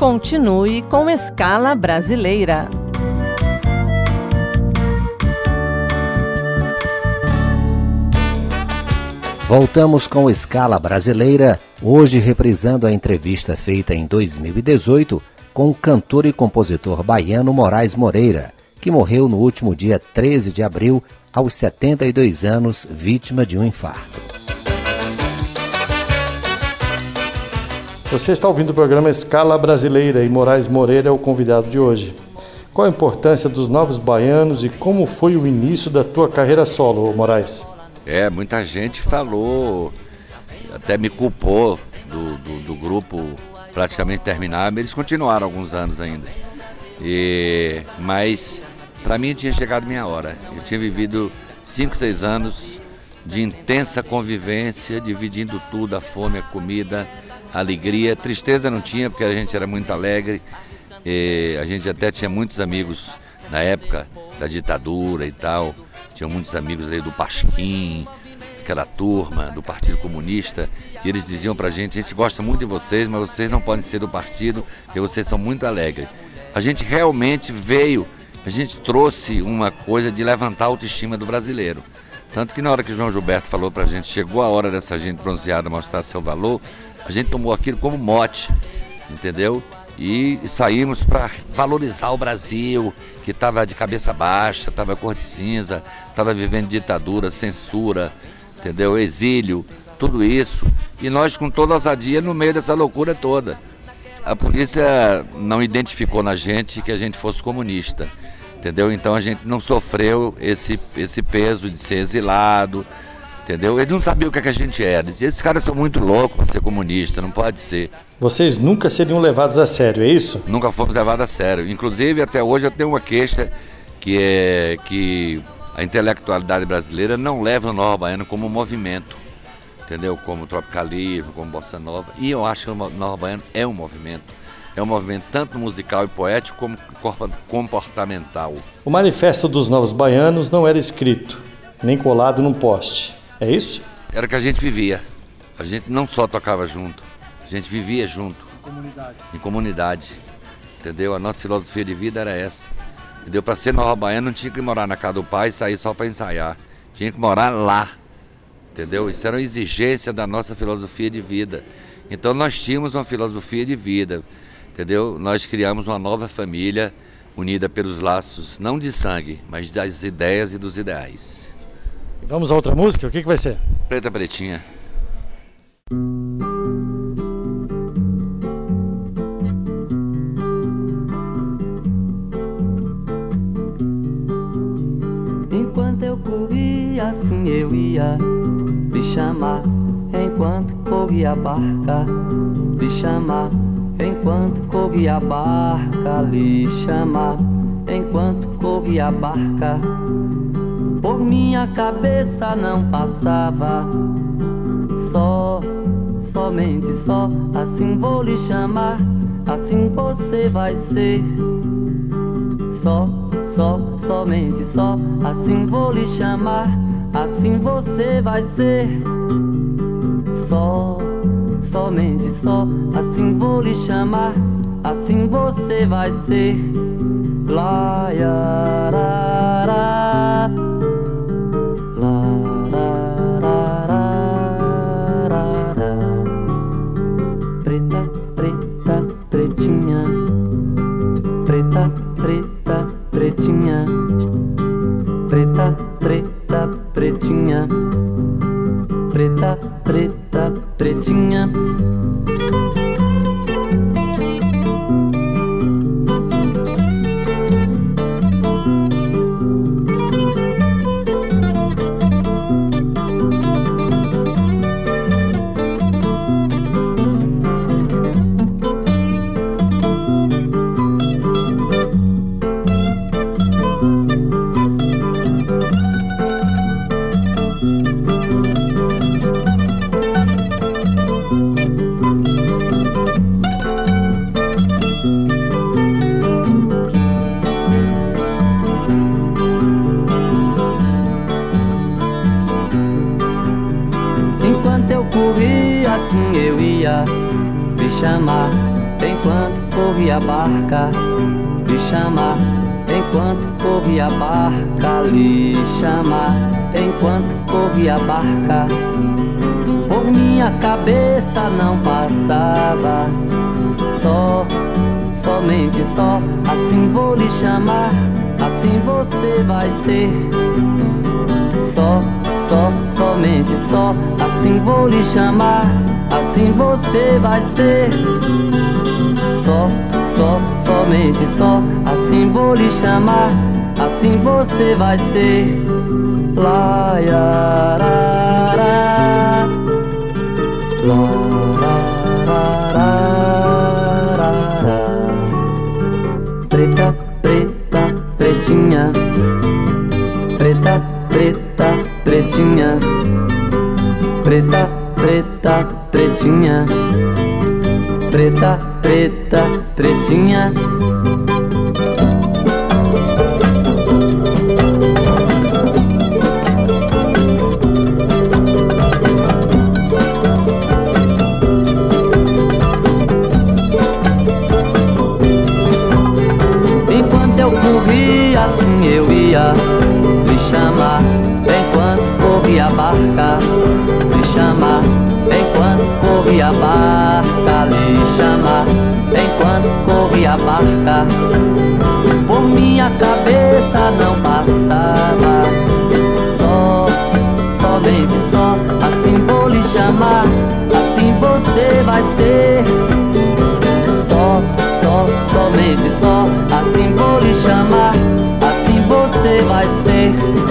Continue com Escala Brasileira. Voltamos com Escala Brasileira, hoje reprisando a entrevista feita em 2018 com o cantor e compositor baiano Moraes Moreira, que morreu no último dia 13 de abril, aos 72 anos, vítima de um infarto. Você está ouvindo o programa Escala Brasileira e Moraes Moreira é o convidado de hoje. Qual a importância dos novos baianos e como foi o início da tua carreira solo, Moraes? Muita gente falou, até me culpou do grupo praticamente terminar, mas eles continuaram alguns anos ainda. Mas para mim tinha chegado minha hora. Eu tinha vivido 5, 6 anos de intensa convivência, dividindo tudo, a fome, a comida, a alegria. Tristeza não tinha, porque a gente era muito alegre. A gente até tinha muitos amigos na época da ditadura e tal. Tinha muitos amigos aí do Pasquim, aquela turma do Partido Comunista, e eles diziam pra gente: a gente gosta muito de vocês, mas vocês não podem ser do partido, porque vocês são muito alegres. A gente realmente a gente trouxe uma coisa de levantar a autoestima do brasileiro. Tanto que na hora que o João Gilberto falou pra gente, chegou a hora dessa gente bronzeada mostrar seu valor, a gente tomou aquilo como mote, entendeu? E saímos para valorizar o Brasil, que estava de cabeça baixa, estava cor de cinza, estava vivendo ditadura, censura, entendeu? Exílio, tudo isso. E nós com toda a ousadia no meio dessa loucura toda. A polícia não identificou na gente que a gente fosse comunista, entendeu? Então a gente não sofreu esse peso de ser exilado, entendeu? Eles não sabiam o que a gente era. Esses caras são muito loucos para ser comunista, não pode ser. Vocês nunca seriam levados a sério, é isso? Nunca fomos levados a sério. Inclusive, até hoje eu tenho uma queixa que é que a intelectualidade brasileira não leva o Nova Baiana como um movimento, entendeu? Como tropicalismo, como bossa nova. E eu acho que o Nova Baiana é um movimento. É um movimento tanto musical e poético como comportamental. O manifesto dos Novos Baianos não era escrito, nem colado num poste. É isso? Era o que a gente vivia. A gente não só tocava junto, a gente vivia junto. Em comunidade. Entendeu? A nossa filosofia de vida era essa. Entendeu? Para ser Nova Baiana não tinha que morar na casa do pai e sair só para ensaiar. Tinha que morar lá. Entendeu? Isso era uma exigência da nossa filosofia de vida. Então nós tínhamos uma filosofia de vida. Entendeu? Nós criamos uma nova família unida pelos laços, não de sangue, mas das ideias e dos ideais. Vamos a outra música? O que vai ser? Preta Pretinha. Enquanto eu corria, assim eu ia lhe chamar. Enquanto corria a barca, lhe chamar. Enquanto corria a barca, lhe chamar. Enquanto corria a barca, por minha cabeça não passava. Somente só, assim vou lhe chamar. Assim você vai ser. Somente só, assim vou lhe chamar. Assim você vai ser. Somente só, assim vou lhe chamar. Assim você vai ser. Lá, ya, ra, ra. Preta, preta, pretinha. Preta, preta, pretinha. Preta, preta, pretinha. Preta, preta, pretinha. Enquanto eu corria, assim eu ia lhe chamar. enquanto corria a barca, lhe chamar, enquanto corria a barca, lhe chamar, enquanto corria a barca. Por minha cabeça não passava, somente só, assim vou lhe chamar, assim você vai ser. Somente só, assim vou lhe chamar, assim você vai ser. Somente só, assim vou lhe chamar, assim você vai ser. Lá, ya, ra, ra. Lá, ra, ra, ra, ra. Preta, preta, pretinha, preta, preta, pretinha, preta, preta, pretinha, preta, preta, pretinha. Enquanto eu corria, assim eu ia lhe chamar, enquanto corria a barca, lhe chamar, enquanto corria a barca, lhe chamar, enquanto corria a barca. Por minha cabeça não passava, somente só, assim vou lhe chamar, assim você vai ser. Somente só, assim vou lhe chamar, assim você vai ser.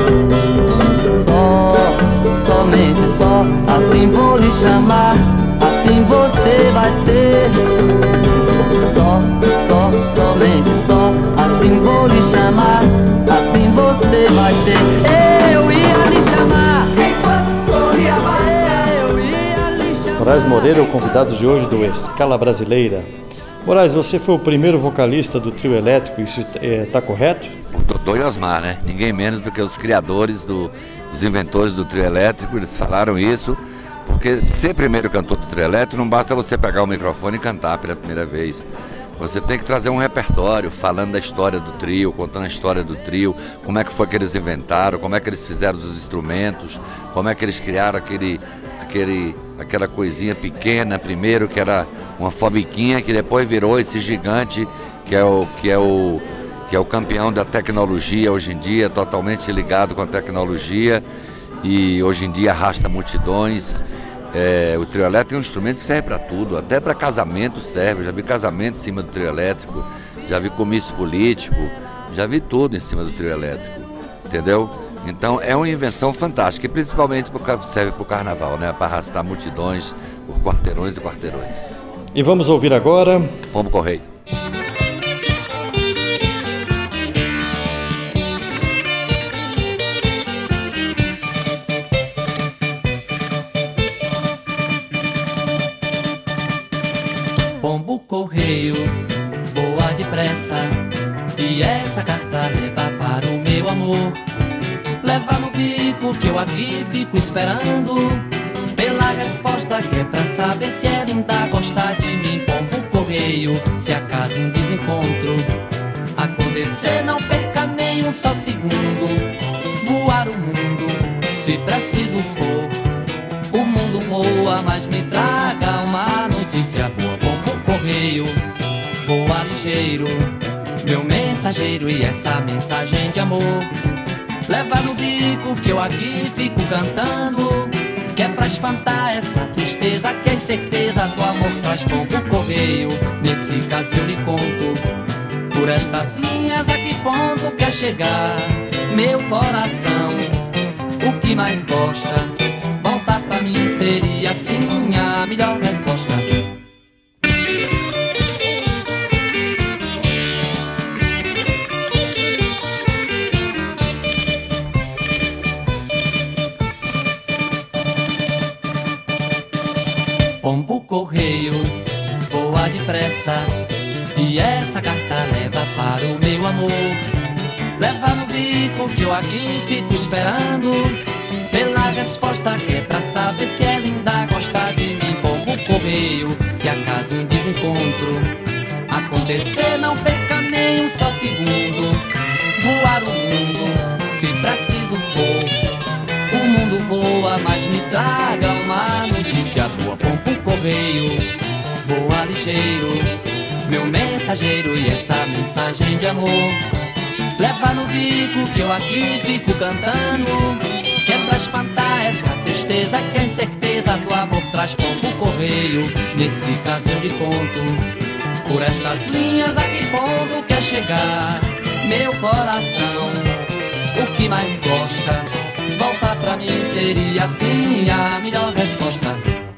Somente só, assim vou lhe chamar, assim você vai ser. Somente só, assim vou lhe chamar, assim você vai ser. Eu ia lhe chamar, enquanto corria a barca, eu ia lhe chamar. Moraes Moreira é o convidado de hoje do Escala Brasileira. Moraes, você foi o primeiro vocalista do trio elétrico, isso está correto? O Dodô e Osmar, né? Ninguém menos do que os criadores, os inventores do trio elétrico, eles falaram isso, porque ser primeiro cantor do trio elétrico não basta você pegar o microfone e cantar pela primeira vez. Você tem que trazer um repertório falando da história do trio, contando a história do trio, como é que foi que eles inventaram, como é que eles fizeram os instrumentos, como é que eles criaram aquela coisinha pequena primeiro, que era uma fabriquinha, que depois virou esse gigante que é o campeão da tecnologia hoje em dia, totalmente ligado com a tecnologia, e hoje em dia arrasta multidões. O trio elétrico é um instrumento que serve para tudo, até para casamento serve. Eu já vi casamento em cima do trio elétrico, já vi comício político, já vi tudo em cima do trio elétrico, entendeu? Então é uma invenção fantástica, e principalmente serve para o carnaval, né? Para arrastar multidões por quarteirões e quarteirões. E vamos ouvir agora Pombo Correio. Pombo correio, voa depressa, e essa carta leva para o meu amor. Leva no bico que eu aqui fico esperando pela resposta que é pra saber se ela ainda gosta de mim. Pombo correio, se acaso um desencontro acontecer, não perca nem um só segundo. Voar o mundo, se preciso for, o mundo voa, mas me traga uma notícia boa. Pombo correio, voa ligeiro, meu mensageiro, e essa mensagem de amor leva no bico que eu aqui fico cantando, que é pra espantar essa tristeza, que é certeza do amor traz. Pombo correio, nesse caso eu lhe conto, por estas linhas a que ponto quer chegar meu coração. O que mais gosta, voltar pra mim seria assim a melhor resposta. Pombo correio, voa depressa, e essa carta leva para o meu amor. Leva no bico que eu aqui fico esperando pela resposta que é pra saber se ela ainda gosta de mim. Pombo correio, se acaso um desencontro acontecer, não perca nem um só segundo. Voar o mundo, se preciso for. O mundo voa, mas me traga uma notícia boa. Pompa um correio, voa ligeiro, meu mensageiro, e essa mensagem de amor leva no bico que eu aqui fico cantando, que é pra espantar essa tristeza, que a incerteza do amor traz. Pompa o correio, nesse caso de ponto. Por estas linhas a que ponto quer chegar meu coração? O que mais gosta? Volta pra mim seria assim a melhor resposta.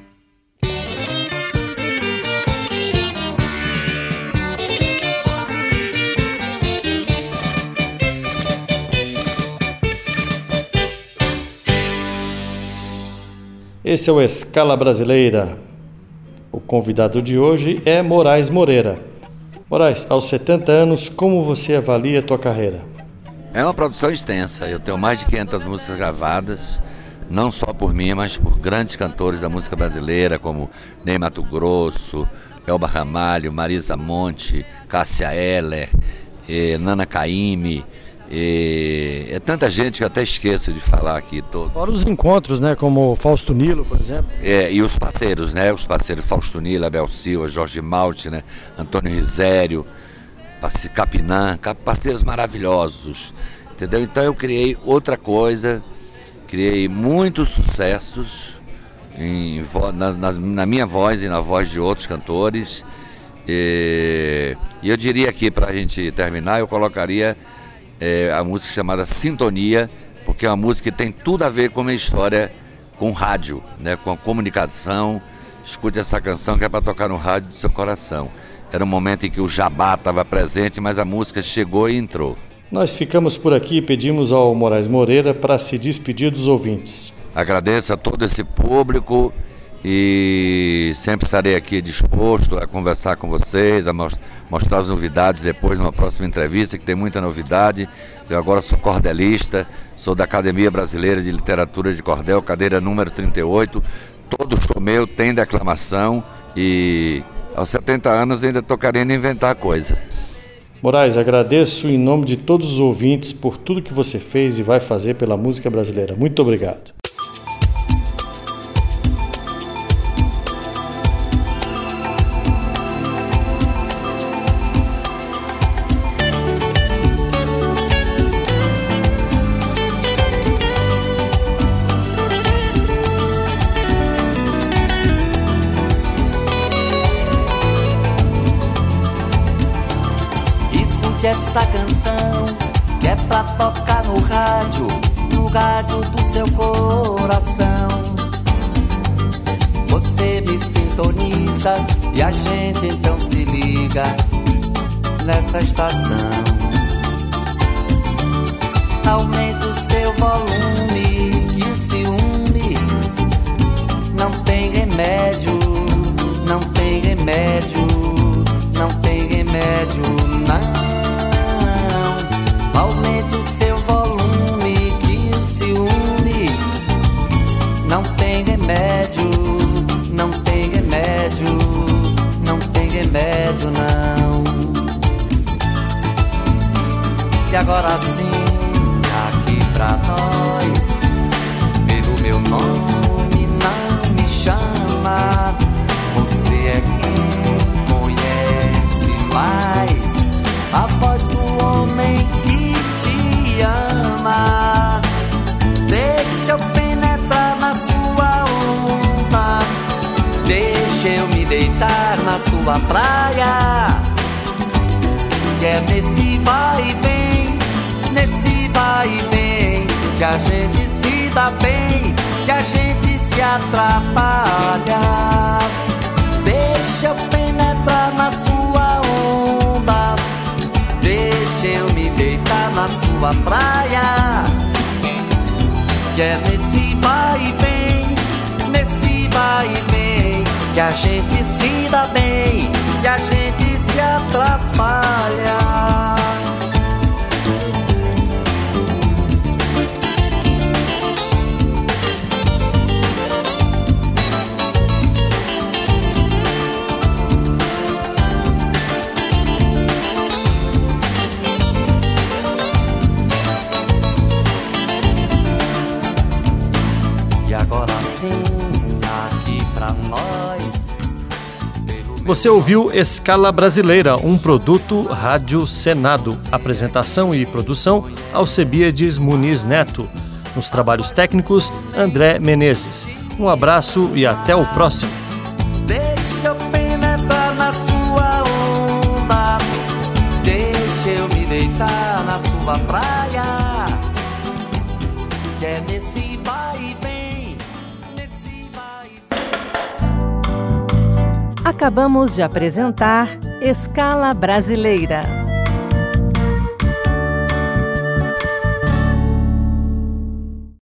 Esse é o Escala Brasileira. O convidado de hoje é Moraes Moreira. Moraes, aos 70 anos, como você avalia a tua carreira? É uma produção extensa. Eu tenho mais de 500 músicas gravadas, não só por mim, mas por grandes cantores da música brasileira, como Ney Matogrosso, Elba Ramalho, Marisa Monte, Cássia Eller, Nana Caymmi. É tanta gente que eu até esqueço de falar aqui todo. Fora os encontros, né? Como Fausto Nilo, por exemplo. E os parceiros, né? Os parceiros Fausto Nilo, Abel Silva, Jorge Malte, né? Antônio Risério, Capinã, parceiros maravilhosos, entendeu? Então eu criei outra coisa, criei muitos sucessos na minha voz e na voz de outros cantores. E eu diria aqui, para a gente terminar, eu colocaria a música chamada Sintonia, porque é uma música que tem tudo a ver com a minha história com rádio, né, com a comunicação. Escute essa canção que é para tocar no rádio do seu coração. Era um momento em que o jabá estava presente, mas a música chegou e entrou. Nós ficamos por aqui e pedimos ao Moraes Moreira para se despedir dos ouvintes. Agradeço a todo esse público e sempre estarei aqui disposto a conversar com vocês, a mostrar as novidades depois numa próxima entrevista, que tem muita novidade. Eu agora sou cordelista, sou da Academia Brasileira de Literatura de Cordel, cadeira número 38. Todo show meu tem declamação e aos 70 anos ainda estou querendo inventar coisa. Moraes, agradeço em nome de todos os ouvintes por tudo que você fez e vai fazer pela música brasileira. Muito obrigado. Essa canção que é pra tocar no rádio do seu coração. Você me sintoniza e a gente então se liga nessa estação. Aumente o seu volume, que o ciúme não tem remédio, não tem remédio, não tem remédio, não. Aumente o seu volume, que o ciúme não tem remédio, não tem remédio, não tem remédio, não. E agora sim, aqui pra nós, pelo meu nome não me chama. Você é quem conhece mais a voz do homem que te ama. Deixa eu penetrar na sua onda, deixa eu me deitar na sua praia. Que é nesse vai e vem, nesse vai e vem, que a gente se dá bem, que a gente se atrapalha. Deixa eu penetrar na sua onda, deixa eu me deitar na sua praia. Que é nesse vai e vem, nesse vai e vem, que a gente se dá bem, que a gente se atrapalha. Você ouviu Escala Brasileira, um produto Rádio Senado. Apresentação e produção, Alcebiades Muniz Neto. Nos trabalhos técnicos, André Menezes. Um abraço e até o próximo. Deixa eu penetrar na sua onda, deixa eu me deitar na sua praia, que é nesse vai e vem, nesse vai e vem. Acabamos de apresentar Escala Brasileira.